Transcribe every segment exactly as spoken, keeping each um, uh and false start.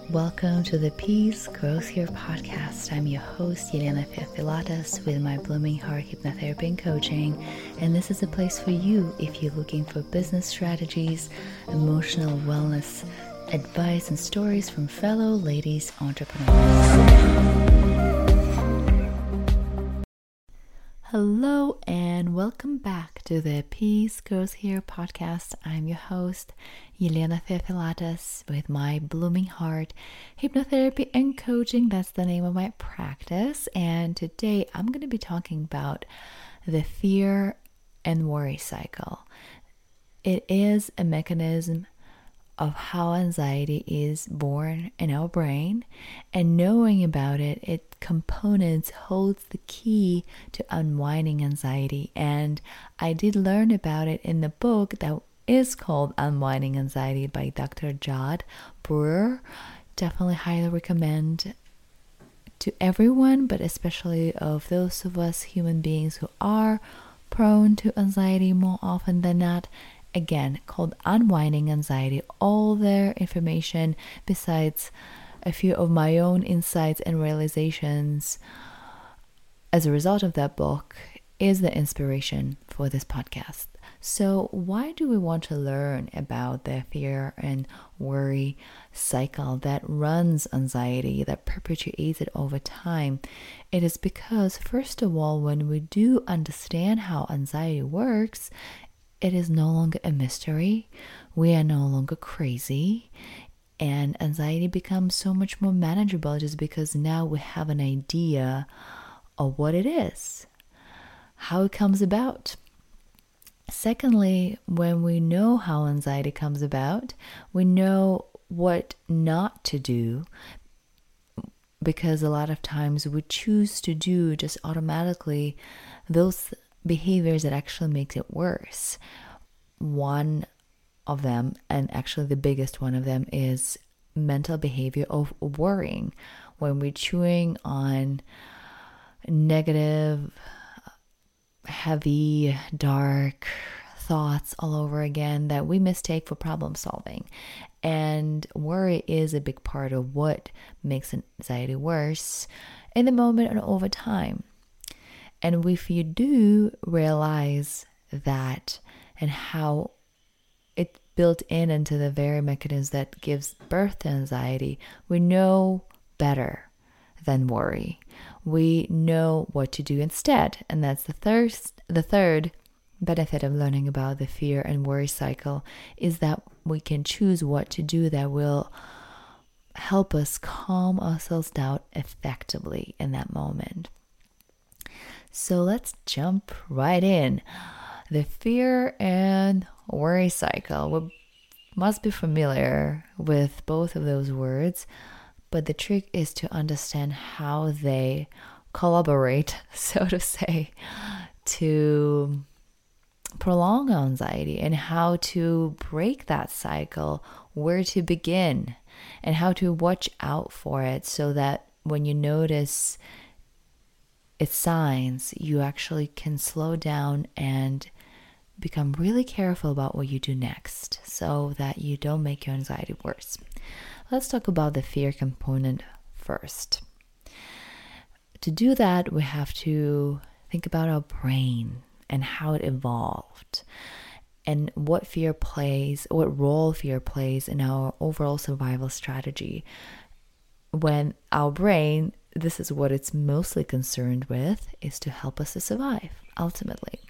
Welcome to the Peace Grows Here podcast. I'm your host, Yelena Filatas, with my Blooming Heart Hypnotherapy and Coaching, and this is a place for you if you're looking for business strategies, emotional wellness, advice, and stories from fellow ladies entrepreneurs. Hello and welcome back to the Peace Grows Here podcast. I'm your host, Yelena Filatas, with my Blooming Heart Hypnotherapy and Coaching. That's the name of my practice. And today I'm going to be talking about the fear and worry cycle. It is a mechanism of how anxiety is born in our brain, and knowing about it, its components holds the key to unwinding anxiety. And I did learn about it in the book that is called Unwinding Anxiety by Doctor Jod Brewer. Definitely highly recommend to everyone, but especially of those of us human beings who are prone to anxiety more often than not. Again, called Unwinding Anxiety. All their information, besides a few of my own insights and realizations as a result of that book, is the inspiration for this podcast. So why do we want to learn about the fear and worry cycle that runs anxiety, that perpetuates it over time? It is because, first of all, when we do understand how anxiety works, it is no longer a mystery. We are no longer crazy. And anxiety becomes so much more manageable just because now we have an idea of what it is, how it comes about. Secondly, when we know how anxiety comes about, we know what not to do, because a lot of times we choose to do just automatically those behaviors that actually makes it worse. One of them, and actually the biggest one of them, is mental behavior of worrying. When we're chewing on negative, heavy, dark thoughts all over again that we mistake for problem solving. And worry is a big part of what makes anxiety worse in the moment and over time. And if you do realize that and how it's built in into the very mechanism that gives birth to anxiety, we know better than worry. We know what to do instead. And that's the third, the third benefit of learning about the fear and worry cycle, is that we can choose what to do that will help us calm ourselves down effectively in that moment. So let's jump right in. The fear and worry cycle. We must be familiar with both of those words, but the trick is to understand how they collaborate, so to say, to prolong anxiety, and how to break that cycle, where to begin, and how to watch out for it so that when you notice its signs, you actually can slow down and become really careful about what you do next so that you don't make your anxiety worse. Let's talk about the fear component first. To do that, we have to think about our brain and how it evolved and what fear plays, what role fear plays in our overall survival strategy. When our brain, this is what it's mostly concerned with, is to help us to survive, ultimately.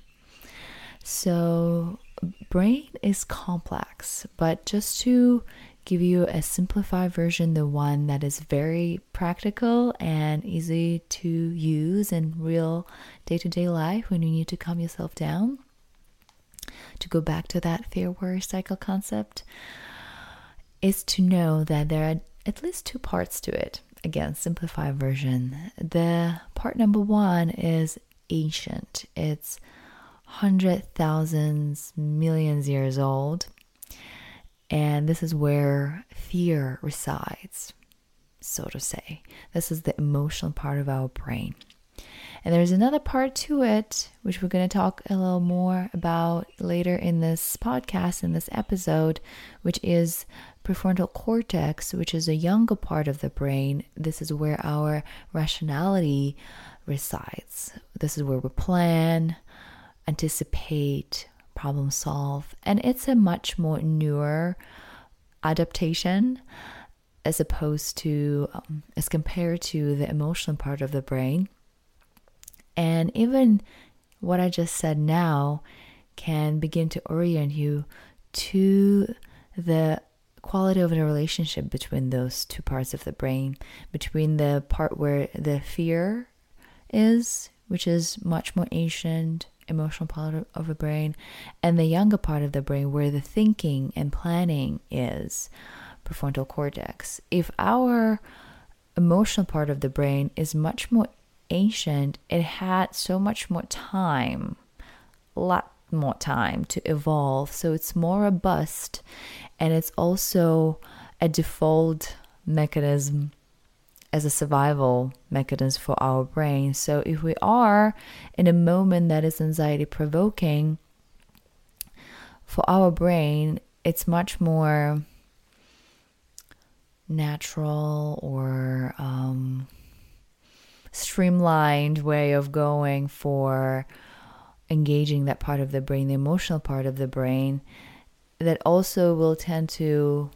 So brain is complex, but just to give you a simplified version, the one that is very practical and easy to use in real day-to-day life when you need to calm yourself down, to go back to that fear worry cycle concept, is to know that there are at least two parts to it. Again, simplified version. The part number one is ancient. It's hundred thousands, millions years old. And this is where fear resides, so to say. This is the emotional part of our brain. And there's another part to it, which we're going to talk a little more about later in this podcast, in this episode, which is prefrontal cortex, which is a younger part of the brain, this is where our rationality resides. This is where we plan, anticipate, problem solve, and it's a much more newer adaptation as opposed to um, as compared to the emotional part of the brain. And even what I just said now can begin to orient you to the quality of a relationship between those two parts of the brain, between the part where the fear is, which is much more ancient, emotional part of the brain, and the younger part of the brain where the thinking and planning is, prefrontal cortex. If our emotional part of the brain is much more ancient, it had so much more time, a lot more time to evolve, so it's more robust, and it's also a default mechanism as a survival mechanism for our brain. So if we are in a moment that is anxiety provoking, for our brain, it's much more natural or um, streamlined way of going for engaging that part of the brain, the emotional part of the brain, that also will tend to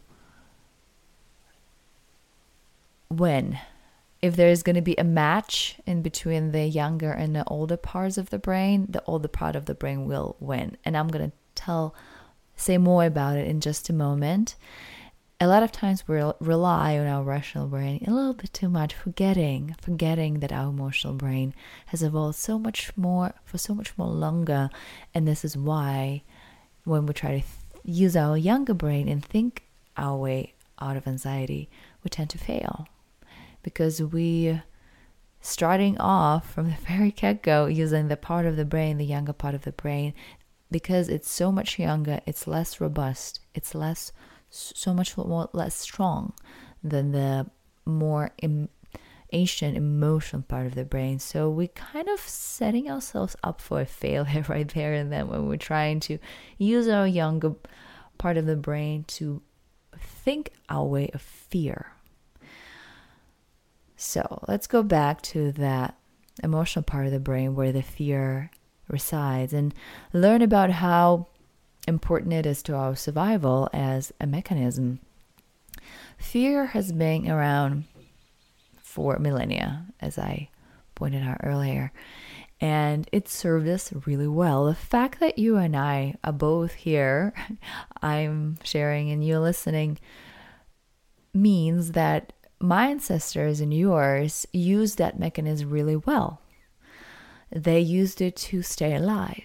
win. If there's going to be a match in between the younger and the older parts of the brain, the older part of the brain will win. And I'm going to tell, say more about it in just a moment. A lot of times we rely on our rational brain a little bit too much, forgetting, forgetting that our emotional brain has evolved so much more, for so much more longer. And this is why when we try to th- use our younger brain and think our way out of anxiety, we tend to fail. Because we, starting off from the very get-go, using the part of the brain, the younger part of the brain, because it's so much younger, it's less robust, it's less, so much more less strong than the more im- ancient emotional part of the brain. So we kind of setting ourselves up for a failure right there and then when we're trying to use our younger part of the brain to think our way of fear. So let's go back to that emotional part of the brain where the fear resides and learn about how important it is to our survival as a mechanism. Fear has been around for millennia, as I pointed out earlier, and it served us really well. The fact that you and I are both here, I'm sharing and you're listening, means that my ancestors and yours used that mechanism really well. They used it to stay alive.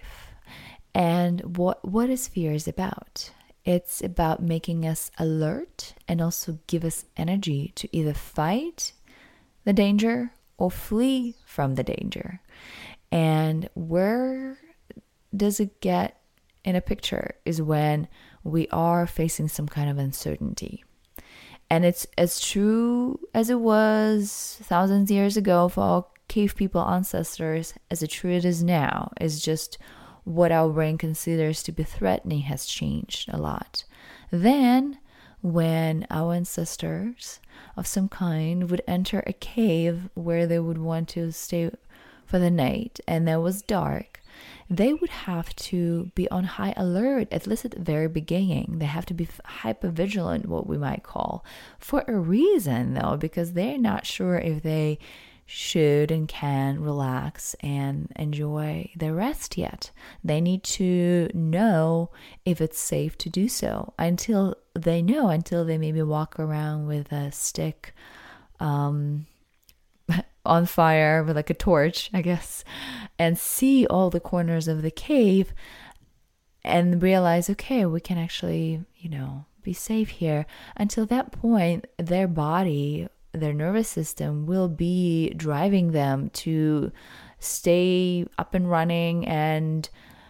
And what what is fear is about? It's about making us alert and also give us energy to either fight the danger or flee from the danger. And where does it get in a picture is when we are facing some kind of uncertainty. And it's as true as it was thousands of years ago for our cave people ancestors, as true it is now. It's just what our brain considers to be threatening has changed a lot. Then, when our ancestors of some kind would enter a cave where they would want to stay for the night and it was dark, they would have to be on high alert, at least at the very beginning. They have to be hyper vigilant, what we might call, for a reason though, because they're not sure if they should and can relax and enjoy their rest yet. They need to know if it's safe to do so until they know, until they maybe walk around with a stick um, on fire with like a torch, I guess, and see all the corners of the cave and realize, okay, we can actually, you know, be safe here. Until that point, their body, their nervous system will be driving them to stay up and running and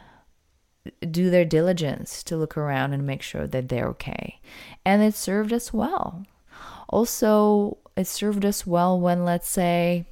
do their diligence to look around and make sure that they're okay. And it served us well. Also, it served us well when, let's say,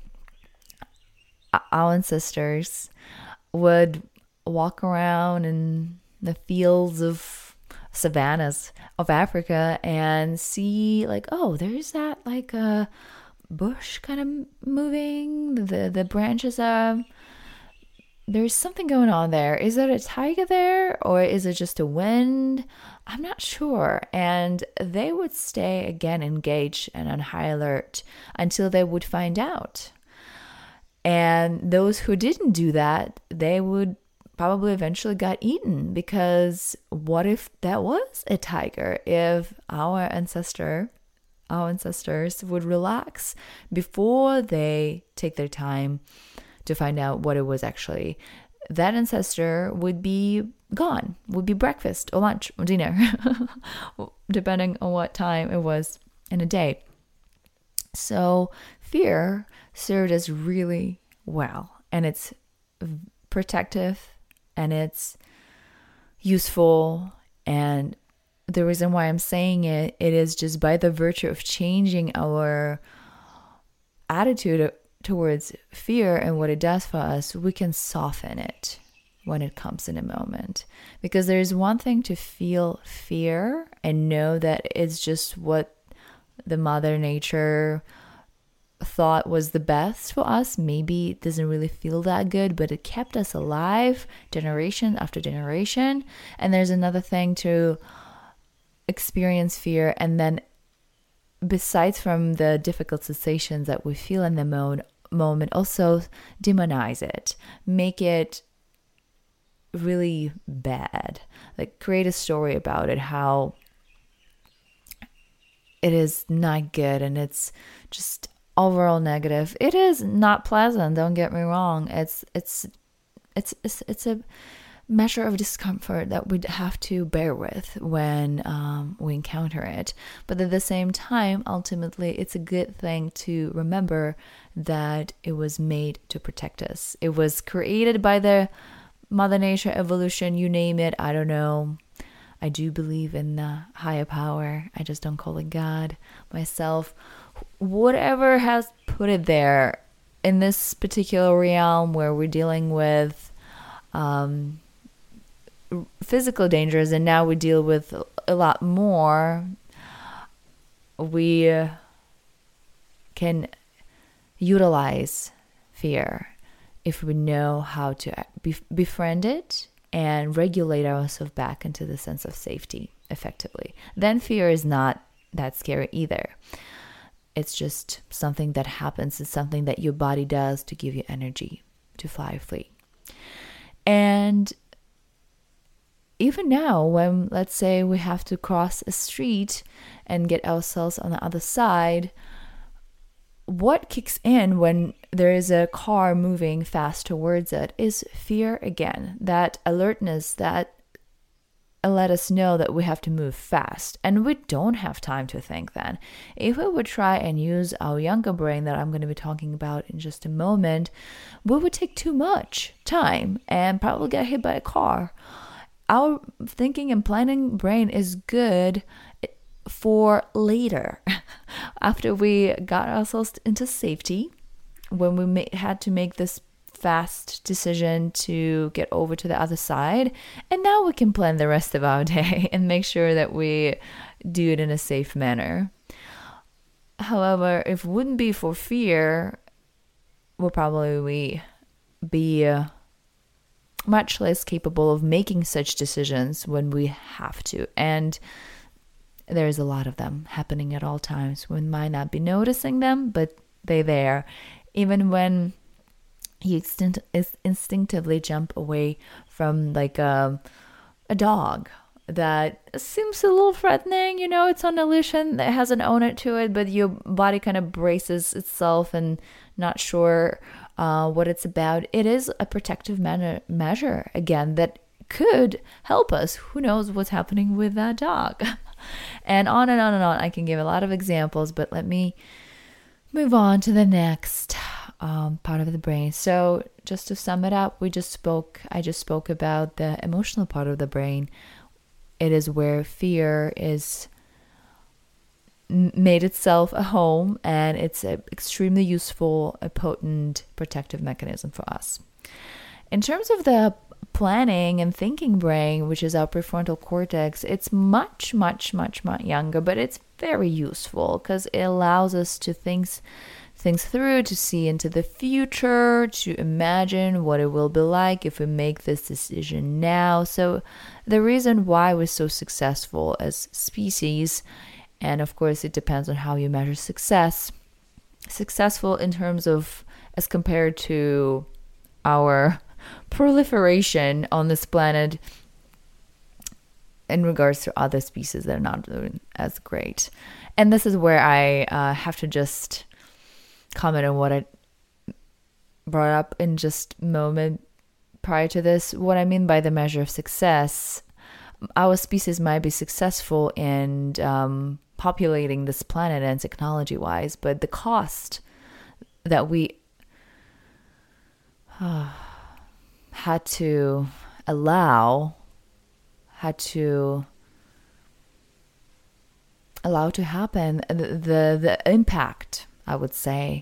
our ancestors would walk around in the fields of savannas of Africa and see like, oh, there's that like a bush kind of moving, the the branches are, there's something going on there. Is it a tiger there or is it just a wind? I'm not sure. And they would stay again engaged and on high alert until they would find out. And those who didn't do that, they would probably eventually got eaten, because what if that was a tiger? If our ancestor, our ancestors would relax before they take their time to find out what it was actually, that ancestor would be gone, would be breakfast or lunch or dinner, depending on what time it was in a day. So fear served us really well, and it's protective and it's useful. And the reason why I'm saying it, it is just by the virtue of changing our attitude towards fear and what it does for us, we can soften it when it comes in a moment. Because there's one thing to feel fear and know that it's just what the Mother Nature thought was the best for us. Maybe it doesn't really feel that good, but it kept us alive generation after generation. And there's another thing to experience fear, and then besides from the difficult sensations that we feel in the mo- moment, also demonize it, make it really bad, like create a story about it, how it is not good and it's just overall negative. It is not pleasant, don't get me wrong. It's it's it's it's, it's a measure of discomfort that we'd have to bear with when um, we encounter it. But at the same time, ultimately, it's a good thing to remember that it was made to protect us. It was created by the Mother Nature, evolution, you name it. I don't know. I do believe in the higher power. I just don't call it God myself. Whatever has put it there in this particular realm where we're dealing with um, physical dangers, and now we deal with a lot more, we can utilize fear if we know how to befriend it and regulate ourselves back into the sense of safety effectively. Then fear is not that scary either. It's just something that happens. It's something that your body does to give you energy to fly or flee. And even now, when, let's say, we have to cross a street and get ourselves on the other side, what kicks in when there is a car moving fast towards it is fear again. That alertness that let us know that we have to move fast. And we don't have time to think then. If we would try and use our younger brain that I'm going to be talking about in just a moment, we would take too much time and probably get hit by a car. Our thinking and planning brain is good for later, after we got ourselves into safety, when we ma- had to make this fast decision to get over to the other side. And now we can plan the rest of our day and make sure that we do it in a safe manner. However, if it wouldn't be for fear, we'll probably be uh, much less capable of making such decisions when we have to. And there's a lot of them happening at all times. We might not be noticing them, but they're there. Even when you instinct- instinctively jump away from like a, a dog that seems a little threatening, you know, it's on a leash and it has an owner to it, but your body kind of braces itself and not sure uh, what it's about. It is a protective manner, measure, again, that could help us. Who knows what's happening with that dog? And on and on and on. I can give a lot of examples, but let me move on to the next um, part of the brain. So just to sum it up, we just spoke, I just spoke about the emotional part of the brain. It is where fear is made itself a home, and it's an extremely useful, a potent protective mechanism for us. In terms of the planning and thinking brain, which is our prefrontal cortex, it's much, much, much, much younger, but it's very useful because it allows us to think things through, to see into the future, to imagine what it will be like if we make this decision now. So the reason why we're so successful as species, and of course it depends on how you measure success, successful in terms of as compared to our proliferation on this planet in regards to other species that are not doing as great. And this is where I uh, have to just comment on what I brought up in just a moment prior to this. What I mean by the measure of success, our species might be successful in um, populating this planet and technology-wise, but the cost that we uh, had to allow, had to allow to happen, the the, the impact, I would say,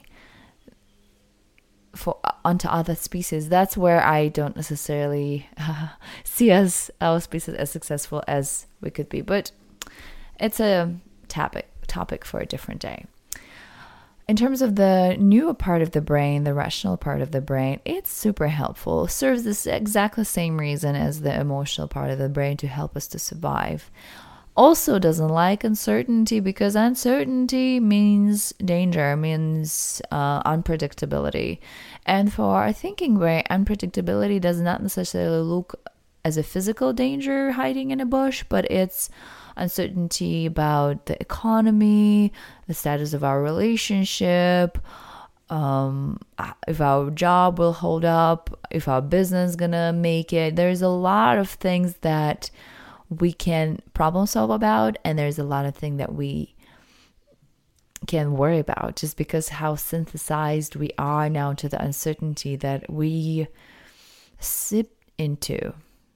for onto other species. That's where I don't necessarily uh, see us our species as successful as we could be. But it's a topic topic for a different day. In terms of the newer part of the brain, the rational part of the brain, it's super helpful. It serves this exactly same reason as the emotional part of the brain, to help us to survive. Also doesn't like uncertainty, because uncertainty means danger, means uh, unpredictability. And for our thinking brain, unpredictability does not necessarily look as a physical danger hiding in a bush, but it's uncertainty about the economy, the status of our relationship, um, if our job will hold up, if our business is gonna make it. There's a lot of things that we can problem solve about, and there's a lot of things that we can worry about, just because how synthesized we are now to the uncertainty that we sip into.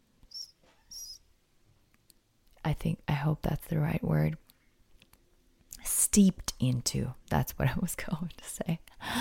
I think, I hope that's the right word. Steeped into. That's what I was going to say.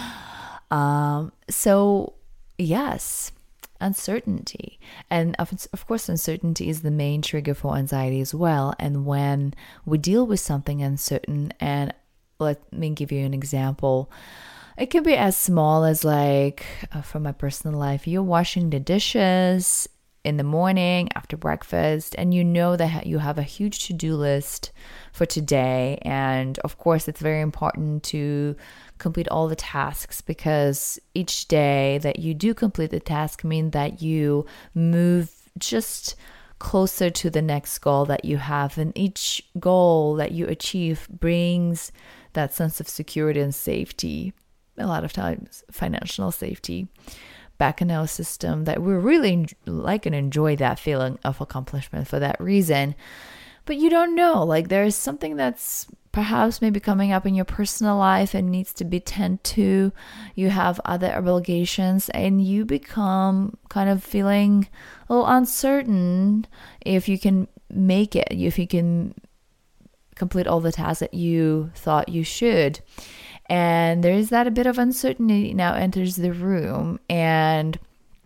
Um, so, yes, uncertainty. And of, of course, uncertainty is the main trigger for anxiety as well. And when we deal with something uncertain, and let me give you an example. It can be as small as, like, uh, from my personal life, you're washing the dishes in the morning after breakfast, and you know that you have a huge to-do list for today. And of course, it's very important to complete all the tasks, because each day that you do complete the task means that you move just closer to the next goal that you have. And each goal that you achieve brings that sense of security and safety, a lot of times financial safety, back in our system, that we really like and enjoy that feeling of accomplishment for that reason. But you don't know, like, there's something that's perhaps maybe coming up in your personal life and needs to be tended to. You have other obligations, and you become kind of feeling a little uncertain if you can make it, if you can complete all the tasks that you thought you should. And there is that a bit of uncertainty now enters the room. And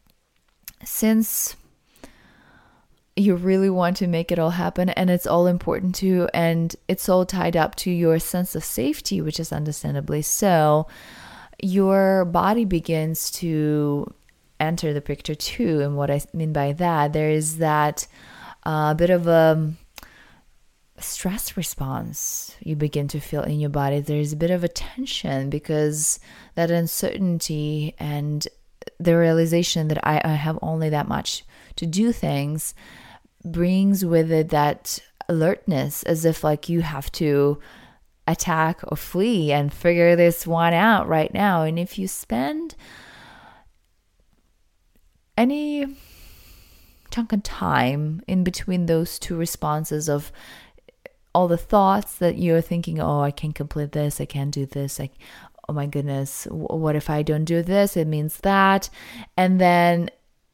since you really want to make it all happen, and it's all important to you, and it's all tied up to your sense of safety, which is understandably so, your body begins to enter the picture too. And what I mean by that, there is that uh, bit of a stress response you begin to feel in your body. There's a bit of a tension, because that uncertainty and the realization that I, I have only that much to do things brings with it that alertness, as if like you have to attack or flee and figure this one out right now. And if you spend any chunk of time in between those two responses of all the thoughts that you're thinking, oh, I can't complete this, I can't do this, like, oh my goodness, what if I don't do this? It means that. And then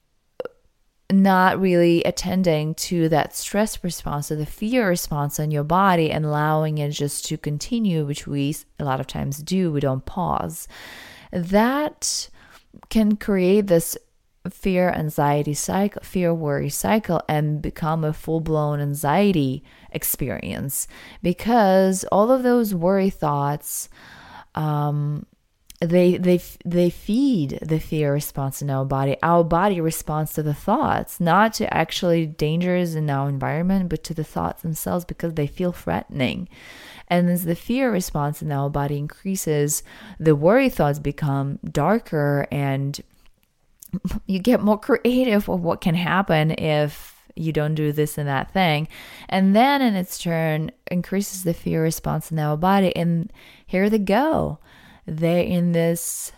not really attending to that stress response or the fear response on your body, and allowing it just to continue, which we a lot of times do. We don't pause. That can create this fear anxiety cycle, fear worry cycle, and become a full blown anxiety experience, because all of those worry thoughts, um, they they they feed the fear response in our body. Our body responds to the thoughts, not to actually dangers in our environment, but to the thoughts themselves, because they feel threatening. And as the fear response in our body increases, the worry thoughts become darker, and you get more creative of what can happen if you don't do this and that thing. And then in its turn increases the fear response in our body. And here they go. They're in this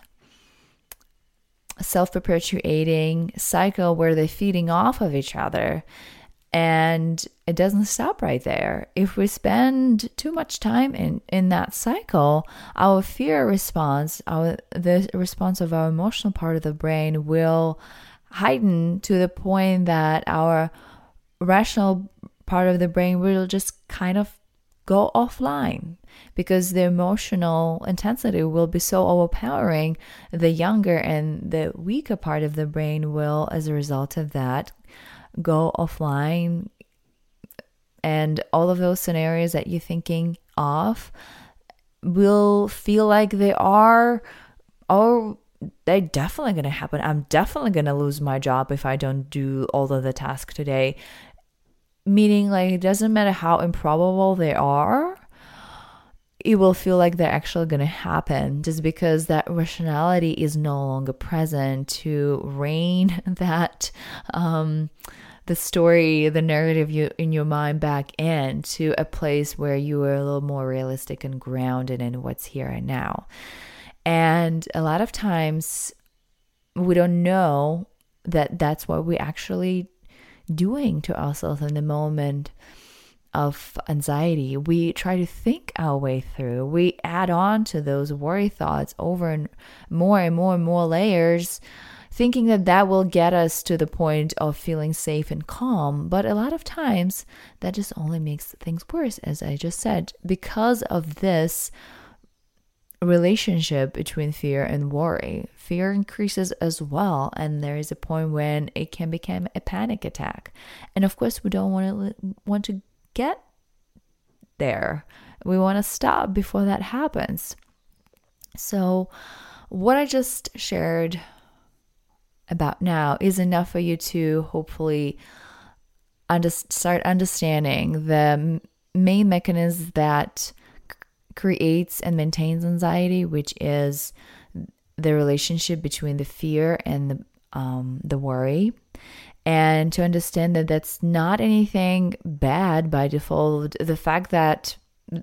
self-perpetuating cycle where they're feeding off of each other. And it doesn't stop right there. If we spend too much time in, in that cycle, our fear response, our the response of our emotional part of the brain will heighten to the point that our rational part of the brain will just kind of go offline, because the emotional intensity will be so overpowering. The younger and the weaker part of the brain will, as a result of that, go offline, and all of those scenarios that you're thinking of will feel like they are, oh, they're definitely going to happen. I'm definitely going to lose my job if I don't do all of the tasks today. Meaning, like, it doesn't matter how improbable they are, it will feel like they're actually going to happen, just because that rationality is no longer present to rein that um, the story, the narrative you in your mind back into a place where you are a little more realistic and grounded in what's here and now. And a lot of times we don't know that that's what we actually doing to ourselves in the moment of anxiety. We try to think our way through. We add on to those worry thoughts over and more and more and more layers, thinking that that will get us to the point of feeling safe and calm. But a lot of times that just only makes things worse, as I just said, because of this relationship between fear and worry. Fear increases as well, and there is a point when it can become a panic attack. And of course, we don't want to want to get there. We want to stop before that happens. So, what I just shared about now is enough for you to hopefully under- start understanding the main mechanisms that creates and maintains anxiety, which is the relationship between the fear and the um, the worry, and to understand that that's not anything bad by default. The fact that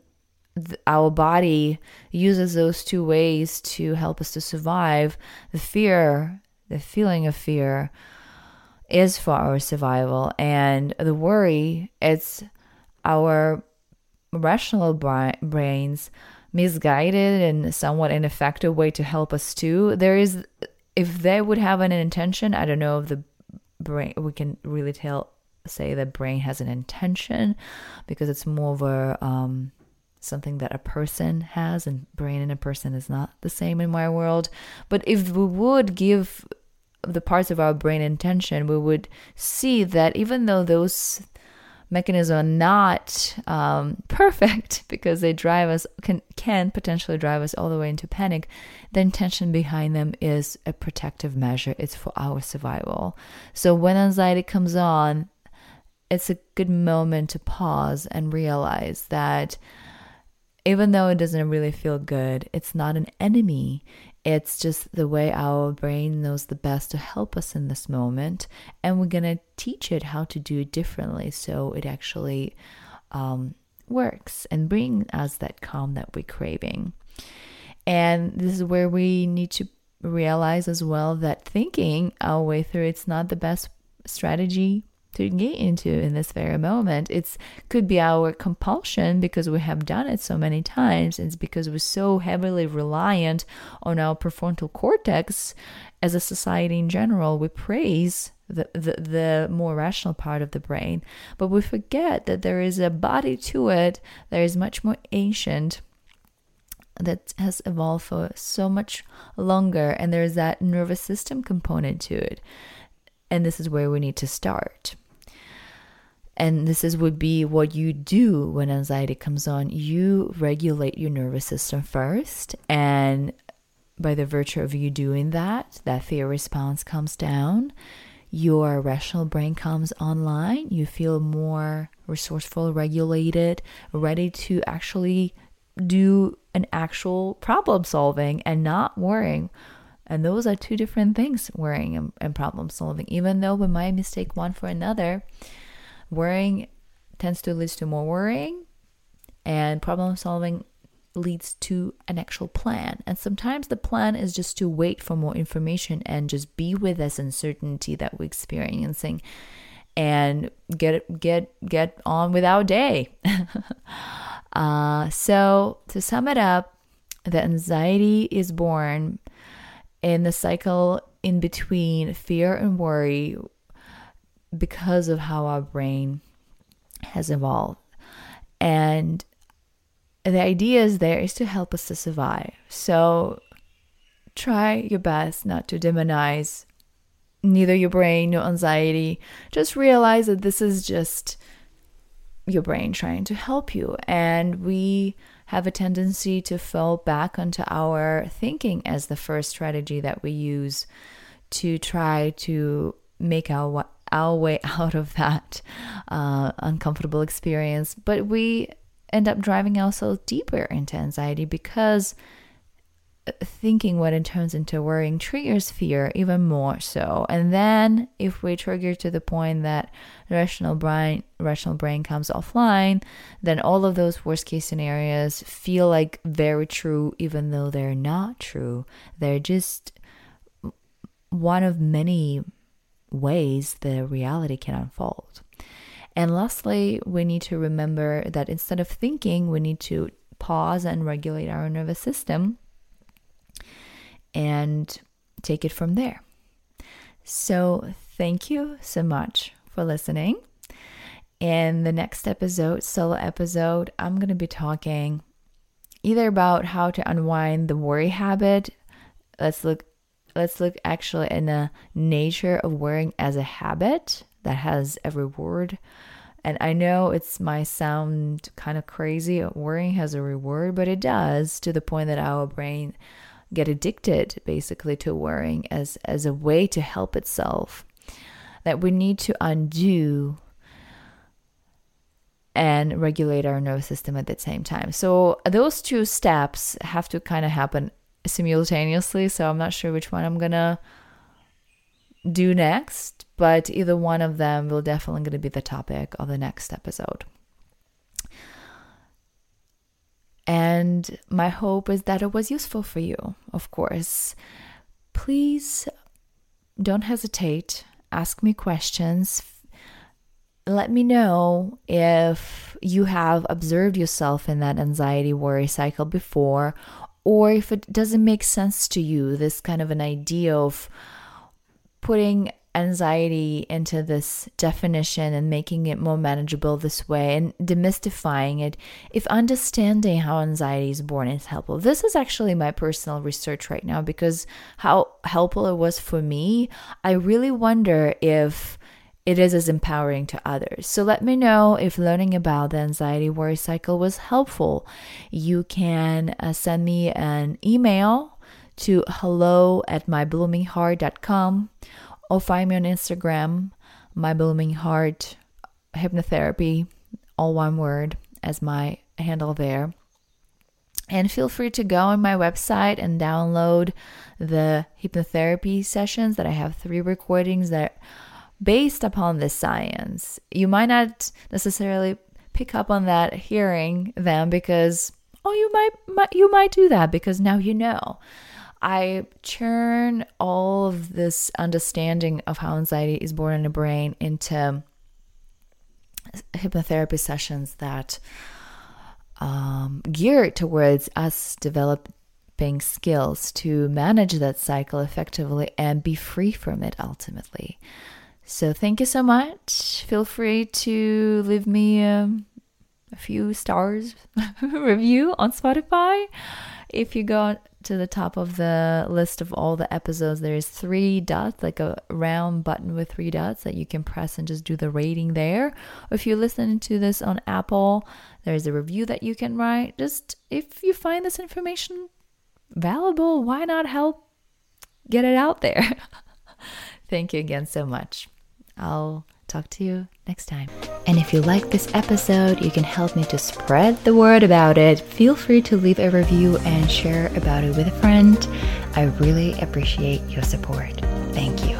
th- our body uses those two ways to help us to survive, the fear, the feeling of fear, is for our survival, and the worry, it's our rational bra- brains misguided and somewhat ineffective way to help us too. There is, if they would have an intention, I don't know if the brain, we can really tell, say the brain has an intention, because it's more of a um, something that a person has, and brain and a person is not the same in my world. But if we would give the parts of our brain intention, we would see that even though those mechanisms are not um, perfect, because they drive us, can can potentially drive us all the way into panic, the intention behind them is a protective measure. It's for our survival. So when anxiety comes on, it's a good moment to pause and realize that even though it doesn't really feel good, it's not an enemy. It's just the way our brain knows the best to help us in this moment. And we're going to teach it how to do it differently, so it actually um, works and brings us that calm that we're craving. And this is where we need to realize as well that thinking our way through it's not the best strategy to get into in this very moment. It's could be our compulsion because we have done it so many times. It's because we're so heavily reliant on our prefrontal cortex as a society in general. We praise the, the, the more rational part of the brain, but we forget that there is a body to it that is much more ancient that has evolved for so much longer, and there's that nervous system component to it. And this is where we need to start. And this is would be what you do when anxiety comes on. You regulate your nervous system first, and by the virtue of you doing that, that fear response comes down. Your rational brain comes online. You feel more resourceful, regulated, ready to actually do an actual problem solving and not worrying. And those are two different things, worrying and, and problem solving. Even though we might mistake one for another, worrying tends to lead to more worrying, and problem solving leads to an actual plan. And sometimes the plan is just to wait for more information and just be with this uncertainty that we're experiencing and get get get on with our day. uh, so to sum it up, the anxiety is born in the cycle in between fear and worry because of how our brain has evolved. And the idea is there is to help us to survive. So try your best not to demonize neither your brain nor anxiety. Just realize that this is just your brain trying to help you. And we have a tendency to fall back onto our thinking as the first strategy that we use to try to make our our way out of that uh, uncomfortable experience. But we end up driving ourselves deeper into anxiety because thinking what it turns into worrying triggers fear even more so. And then if we trigger to the point that rational brain rational brain comes offline, then all of those worst case scenarios feel like very true, even though they're not true. They're just one of many ways the reality can unfold. And lastly, we need to remember that instead of thinking, we need to pause and regulate our nervous system and take it from there. So thank you so much for listening. In the next episode, solo episode, I'm going to be talking either about how to unwind the worry habit. Let's look Let's look actually in the nature of worrying as a habit that has a reward. And I know it's might sound kind of crazy. Worrying has a reward, but it does, to the point that our brain get addicted basically to worrying as, as a way to help itself. That we need to undo and regulate our nervous system at the same time. So those two steps have to kind of happen simultaneously, so I'm not sure which one I'm gonna do next, but either one of them will definitely going to be the topic of the next episode. And my hope is that it was useful for you. Of course, please don't hesitate. Ask me questions. Let me know if you have observed yourself in that anxiety worry cycle before, or if it doesn't make sense to you, this kind of an idea of putting anxiety into this definition and making it more manageable this way and demystifying it, if understanding how anxiety is born is helpful. This is actually my personal research right now, because how helpful it was for me, I really wonder if it is as empowering to others. So let me know if learning about the anxiety worry cycle was helpful. You can uh, send me an email to hello at my blooming heart dot com, or find me on Instagram, my blooming heart hypnotherapy, all one word, as my handle there. And feel free to go on my website and download the hypnotherapy sessions that I have three recordings that are based upon this science. You might not necessarily pick up on that hearing them, because, oh, you might, might you might do that because now you know. I churn all of this understanding of how anxiety is born in the brain into hypnotherapy sessions that um, geared towards us developing skills to manage that cycle effectively and be free from it ultimately. So thank you so much. Feel free to leave me um, a few stars review on Spotify. If you go to the top of the list of all the episodes, there's three dots, like a round button with three dots that you can press and just do the rating there. Or if you're listening to this on Apple, there's a review that you can write. Just if you find this information valuable, why not help get it out there? Thank you again so much. I'll talk to you next time. And if you like this episode, you can help me to spread the word about it. Feel free to leave a review and share about it with a friend. I really appreciate your support. Thank you.